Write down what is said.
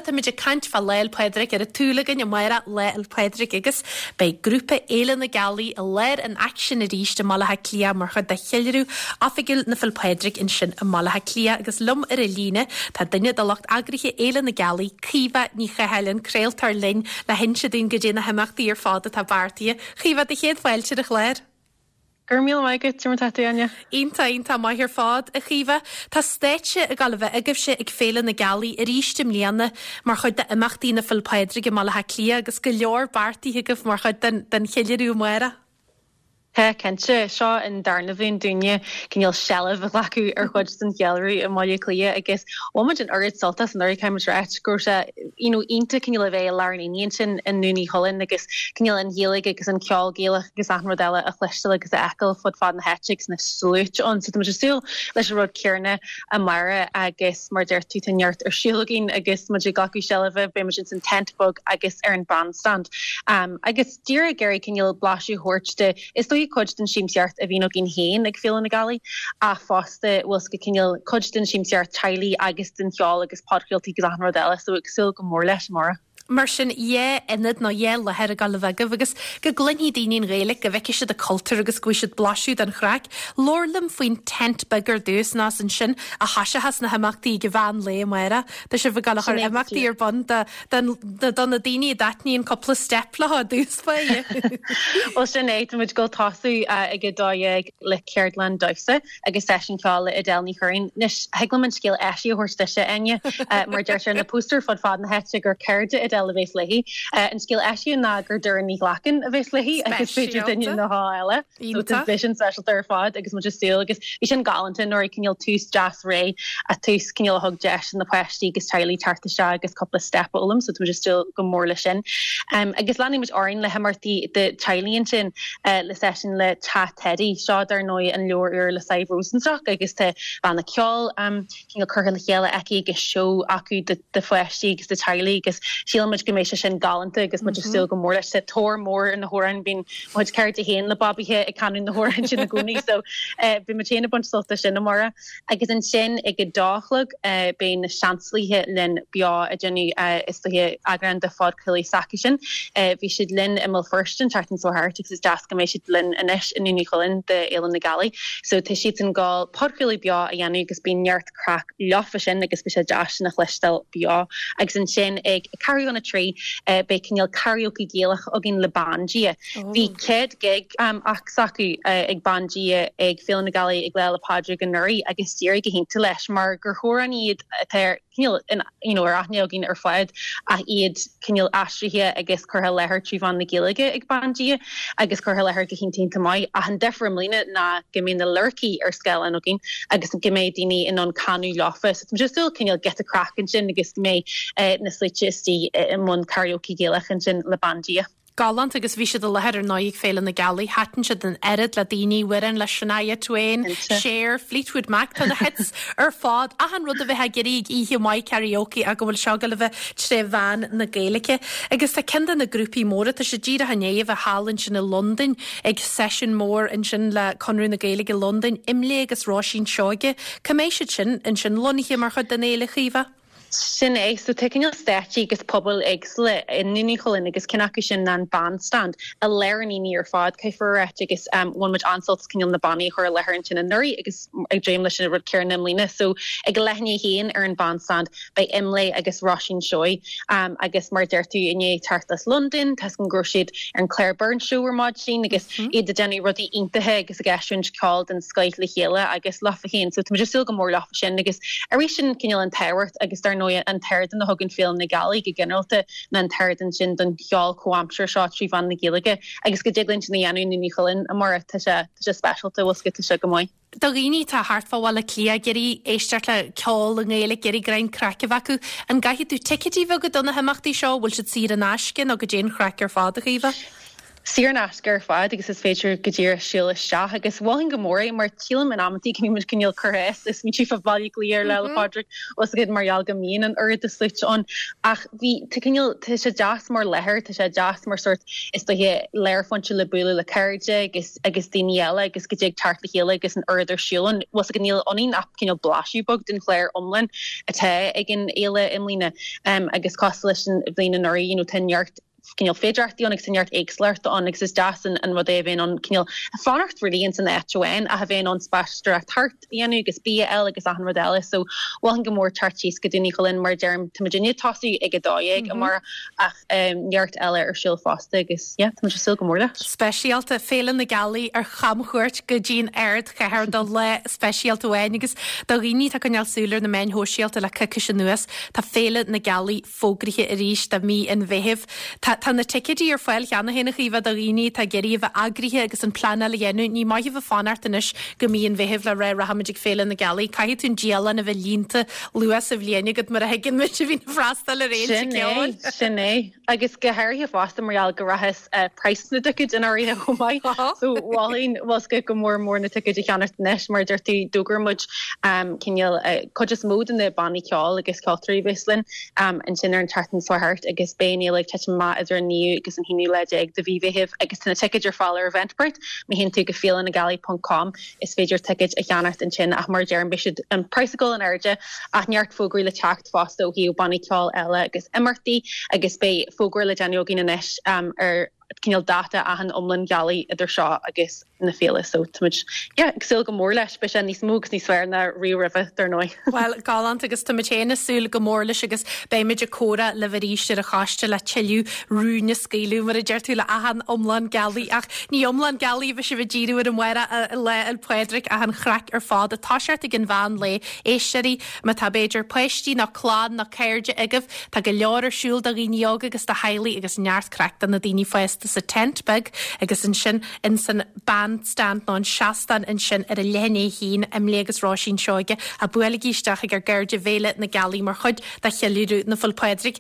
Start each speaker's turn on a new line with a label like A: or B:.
A: tá muidir cant fa leil Pedric ar a túlagan i maira leil Pedric agus bei grúpa éile na galí a leir an action a ríiste malatha clia mar chud de cheilirú afigil na fil Pedric in sin a malatha clia agus lum ar a líne tá duine de locht agriche éile na galí chiva ní chahelen creiltar lin le hinse dín go déna hemachtaí ar fáda tá bartaí chiva de chéad fáilte a chléir.
B: Gurmíl maigad tímar tatíine.
A: Ínta mai hir fád a chiva tá stéitse a galbh agah se ag féile na galí a rístim líana mar chud de imachtaí na fil Pedric i malatha clia agus go leor bartaí higah mar chud den cheilirú muire.
B: Kense seo in darna bhíon duine cinneal sellh a lecu ar chuid san gealairí a maiile clia agus bhid an urid soltas an orí caiimiid réit gur se ínta cinneal a bheith learníon sin in núní Holland agus cinneal an héalaigh agus an ceáil géalach agus an modela a chluistal agus a ecail fud fád na heitigs na slúit an sa mu súil leis a rud cearna a mara agus mar deir tú tanart ar siúlagin agus mu gacu sellh be mar sin san tentbug agus ar an bandstand. Agus díra geirí cinneal blasú thuirte is cud den síimseart a bhíon gin héin ag féile na galí a fásta bhfuil cinneal cud den síimseart teilí agus den cheáil agus podcailtaí go an rodile so ag sil go mór leis mara.
A: Mar sin inad nó le heir a gal bhegah agus go gluní daoín réile go bheice siad a cultúr agus cuiisiid blaisiú den chraig, lorlam faoin tent begur dús ná an sin a hasise has na haachtaí go bhhain le muire, Tá si bh galach ar haachtaí ar bun donna daoine datníon coppla stepla a dús fe.
B: Well sin éit muid go tasú ag go dóag le Ceardland Doise agus session cála i Delní Churin, nis heglaman scéal eisi a thuirstaise aine mar deir se na póster fod fád na heite gur ceirde a del a bheits leihí an scéal eisiú ná gur dur ní glacin a bheits leihí agus féidir duine na háile vision special ar fád agus mu stúil agus bhí sin galantin or cinneal tús jazz ré a tús cinneal thug deis an na pleistí agus teilí tarta se agus coppla step ólam so mu still go mór le sin. Agus leanaí mu áin le hamartí de teilíonn sin le session le chat Teddy seo ar nó an leor ar le Saibh Rosenstock agus te banna ceáil cinneal chur le chéile eici agus show acu de pleistí agus de teilí agus muid goméisi sin galanta agus mu still go mór leis sé tóir mór in na hóran bín muid ceirte héin le Bobbithe ag canún na hóran sin na gúnaí so bhí mar téanana buint solta sin amara agus an sin ag go dáchlag bé na seanslíthe lin beá a genú istuthe agran de fád chuí saci sin bhí siad lin i mil firstin tartan so hart agus deas go mééis siad lin inis in Núní Chulainn de éile na galí so te siad an gáil podchuí beá a dhéanú agus bí neart crack lefa sin agus be sé deas na chluistal beá agus an sin ag carú on a tree be cinneal karaoke géalach agin le bandia. Bhí céad gig ach sacu ag bandia ag féile na galí ag le Padraig an nuirí agus tíir go hinnta leis mar gur chóir an iad cinneal ar aithne agin ar fáid a iad cinneal astrithe agus chutha lethir trí bhan na géalaige ag bandia agus chutha lethir go hinnta mai a an defrim líine na gomé na lurcií ar scéil an agin agus an gomé daoine in an canú lefa so just still cinneal get a crack an sin agus mé na slitistí mun karaoke géalach an sin le bandia.
A: Galant agus bhí siad a lethir náigh féile na galí hatan siad an erid le daoine wirin le Shania Twain, Cher, Fleetwood Mac tá na hits ar fád a an rud a bheit geíigh ihe mai karaoke a go bhfuil seo go le bheith tre bhain na Gaeilge agus tá cindan na grúpi móra tá sé díra hanéomh a hálann sin na London ag session mór in sin le conrú na Gaeilge London imlé agus ráisín seoige Caméisiid sin in sin lonithe mar chud den éile chiva.
B: Sin é so taking a statue agus pobl agsle in Núní Chulainn agus cinnacu sin an bandstand a leirní níor fád caiifar agus one muid ansalt cinneal na bannaí chuir leithrin sin an nuirí agus ag dream lei sin rud cearna lína so ag leithní héin ar an bandstand bei imlé agus Roisin Seoy agus mar deirtú inné tartas London tas an groisiid ar an Claire Byrne show ar mod sin agus iad a denú rudí intathe agus a gasisiint cáil den Skyit le chéile agus lafa héin so tu just still go mór lafa sin agus a rí sin cinneal an teirt agus dar an teird na thugann féil na galí go generalta na an teird an sin don cheáil coamsir seo trí bhan na Gaeilge agus go déglann sin na dhéanú Núní Chulainn a mar tá sé specialta bhfuil go se go maiid.
A: Do rií tá hartfáháil le clia geirí éisteart le ceáil an éile geirí grain crackh acu an gaiith tú ticketí bh go donna haachtaí seo bhfuil si si an ascin a go dén crack ar fád a riomh.
B: Siar nascar fad agus is féidir godíir siúla se agus bháin gomóí mar tílam an amtí cin cinil chorés is mí chief of value léir le Patrick os go marall go mín an ur de sluitón ach bhí cinil tu sé jazz mar lethir tu sé jazz mar sort is do hé léir fonse le buúla le cairde agus daile agus go déag tartla chéile agus an urder siúlan was go níl oní nap cinil blasú bog den chléir omlin atá ag an éile imlína agus cos leis an bhína noí 10-yard Kinil fédrachtti on sinart éagslart on is dasan an wat bhíon on cinil fannacht really in san ethain a bhíon on spastracht hart anu agus BL agus an rodelle so bhil gomór tartís go dúní cholinn mar derm Virginia tosaí ag dáig a mar ach neart eile ar siúl fásta agus sil gomórla.
A: Speisialta félan na galí ar chamchuirt go dín aird cheir do le speisialta bhain agus do riní tá gonealsúlar na main hóisialta le cucu nuas tá féile na galí fógrithe a ríis da mí in bhéhih Tá na ticketí ar fáil cheanna héna chihah a rií tá geirí bh agrithe agus an plana le dhéanú ní maitheh fanartanis go mííon bhéhih le ra rahamidig féile na galí caiith tún díalan a bheith línta luas a bhléine go mar a hegin mu a bhín frastal a réon
B: sinné agus go hairthe fásta marall go rahas price na ticket in áí chomáid so bháin was go mór na ticket cheanart nes mar dúirtaí dúgurmuid cinneal chuidir mód in na banní ceáil agus cátarí bhislin an sinar an tartan sohart agus béine le te is new agus an hinú leide ag de bhíhih agus na ticket ar fáil Eventbrite mé hen tú go félan na galí.com is féidir ticket a cheanart an sin ach mar dearan bisiid an priceáil an airde ach neart fógraí le techt fásta ó hiú banní ceáil eile agus imartí agus bé fógraí le deanogin in isis ar cinil data a an omlan galí idir seo agus na féle so sil go mór leis be níos mógus ní sweir na ririh dar nói.
A: Well galant agus tuchéna súla go mór leis agus béimiidir córa le bhríiste a chaiste le tiú rúne scéú mar a deirú le ahan omlan galí ach ní omlan galí bheit se bh díú an mhuiire le an Padraig a an chrac ar fád a táseart ag an bhain le éisiirí me tá béidir pleisttí na chláán na céirde agah tá go leor siúil a riíoga agus de heilí agus neart crack an na daoine festa sa tentbeg agus in sin in san bandstand ná seaastan in sin ar a lené hín am légus rásín seoige a buigíisteach ag ar geirde bhéile na galí mar chud de cheúú na full Padraig